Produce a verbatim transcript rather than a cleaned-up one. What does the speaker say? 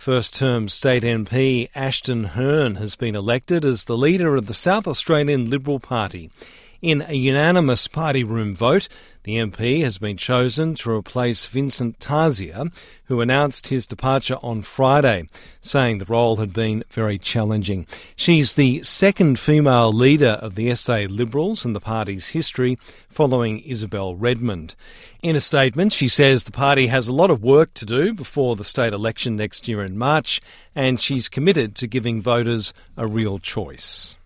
First-term state M P Ashton Hearn has been elected as the leader of the South Australian Liberal Party. In a unanimous party room vote, the M P has been chosen to replace Vincent Tarzia, who announced his departure on Friday, saying the role had been very challenging. She's the second female leader of the S A Liberals in the party's history, following Isabel Redmond. In a statement, she says the party has a lot of work to do before the state election next year in March, and she's committed to giving voters a real choice.